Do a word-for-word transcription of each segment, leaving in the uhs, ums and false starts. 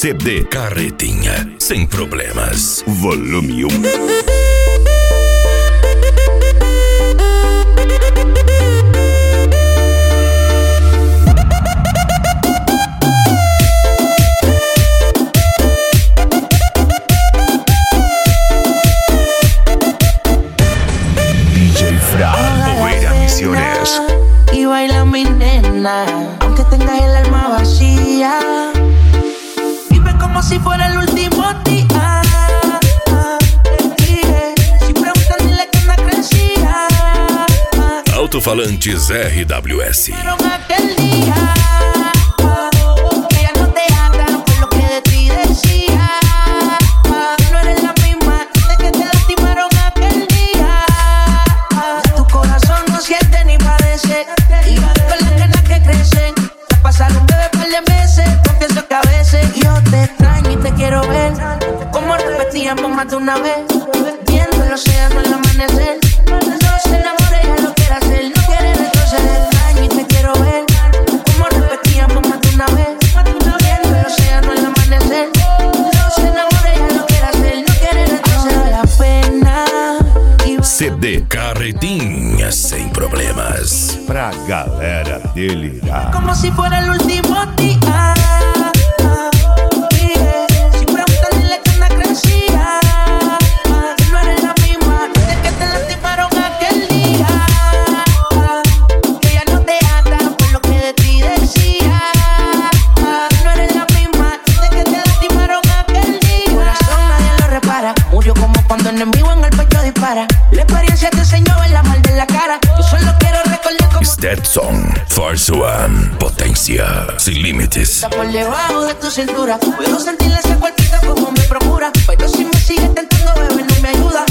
C D Carretinha, sem problemas. Volume um. Y baila mi nena, aunque tengas el alma vacía. Vive como si fuera el último día. Si preguntan, dile que no crecía. Alto-falantes R W S. Aquel día, que ya no te hablan por lo que de ti decía. No eres la misma de que te lastimaron aquel día. Tu corazón no siente ni padece. Y con las ganas que crecen, ya pasaron un bebé par de meses. Confieso que a veces yo te extraño y te quiero ver. Como repetíamos más de una vez, viendo el océano al amanecer. No se enamore, ya lo quiere hacer. No quiere retroceder, extraño y te quiero ver. Como repetíamos más de una vez, viendo el océano al amanecer. No se enamore, ya lo quiere hacer. No quiere retroceder. La pena. C D Carretinha, sem problemas. Pra galera delirar. Como si fuera el último día. Si preguntan, dile que no crecía. No eres la misma de que te lastimaron aquel día. Que ya no te anda por lo que de ti decía. No eres la misma de que te lastimaron aquel día. Corazón nadie lo repara. Murió como cuando en vivo en el pecho dispara. La experiencia te enseñó a ver la mal de la cara. Yo solo quiero recordar como Stetson, Force One, potencia sin límites. por debajo de tu cintura. Puedo sentir ese cuerpito como me procura. Pero si me sigues tentando, bebé, no me ayuda.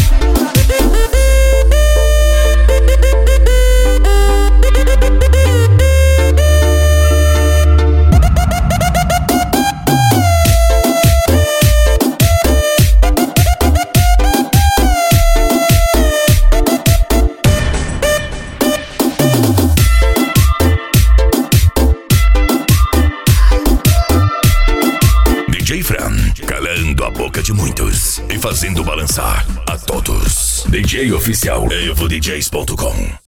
D J Fran, calando a boca de muitos e fazendo balançar a todos. D J oficial, evo d js ponto com.